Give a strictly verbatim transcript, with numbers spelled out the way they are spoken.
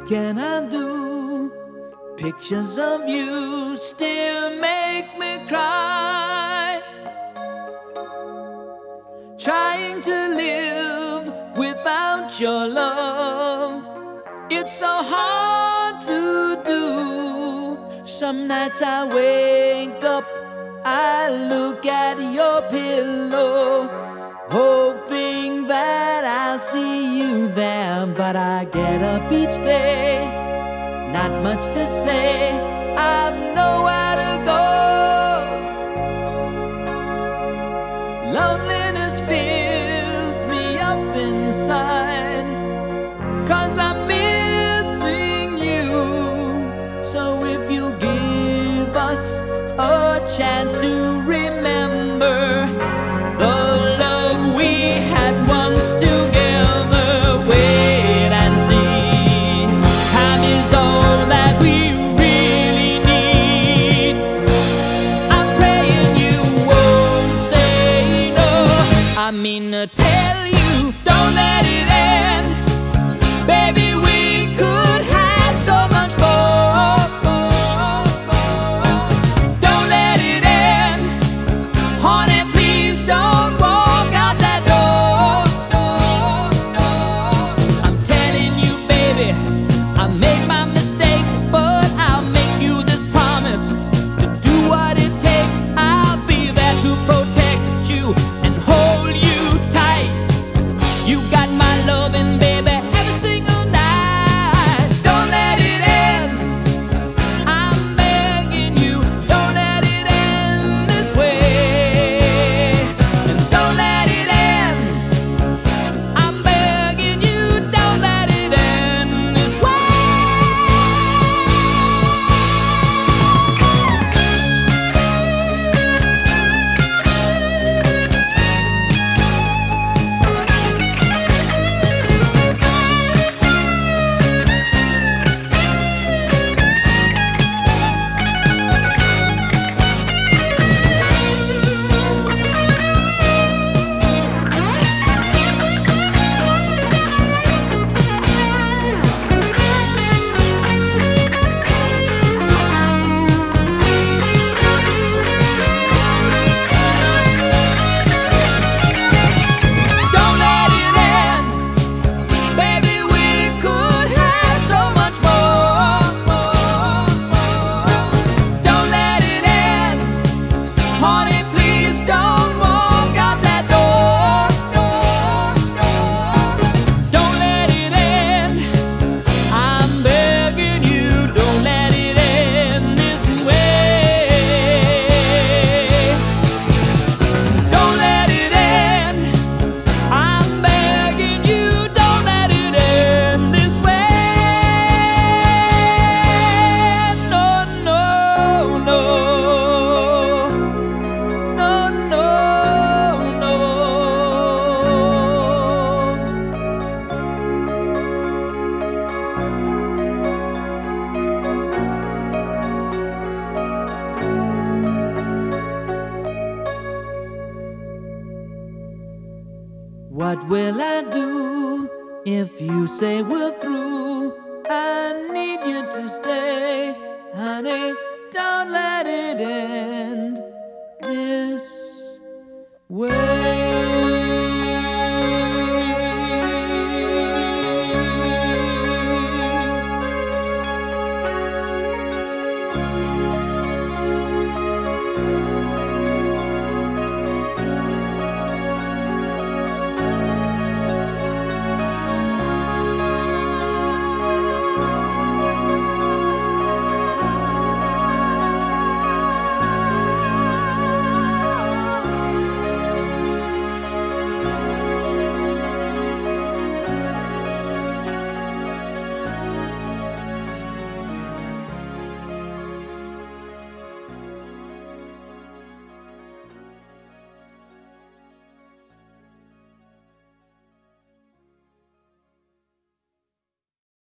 can I do? Pictures of you still make me cry. Trying to live without your love, it's so hard to do. Some nights I wake up, I look at your pillow, hoping that I'll see you there. But I get up each day, not much to say, I've nowhere to go. Loneliness fills me up inside, 'cause I'm missing you. So if you give us a chance to remember the love we had once together, wait and see. Time is all that we really need. I'm praying you won't say no. I mean to tell you, don't let it end. Baby, we could have so much more. Don't let it end. Honey, please don't walk out that door. I'm telling you, baby, I made my mistakes, but I'll make you this promise. To do what it takes, I'll be there to protect you and hold you tight. You got my loving, baby, every single night. Don't let it end. I'm begging you, don't let it end this way. Don't let it end. I'm begging you, don't let it end this way. Don't let it end. Baby, we could have so much more. Don't let it end. Honey, please don't walk out that door. Don't let it end. I'm begging you, don't let it end this way. Don't let it end. I'm begging you, don't let it end this way. No, no, no. No, no, no. What will I do if you say we're through? I need you to stay, honey, don't let it end.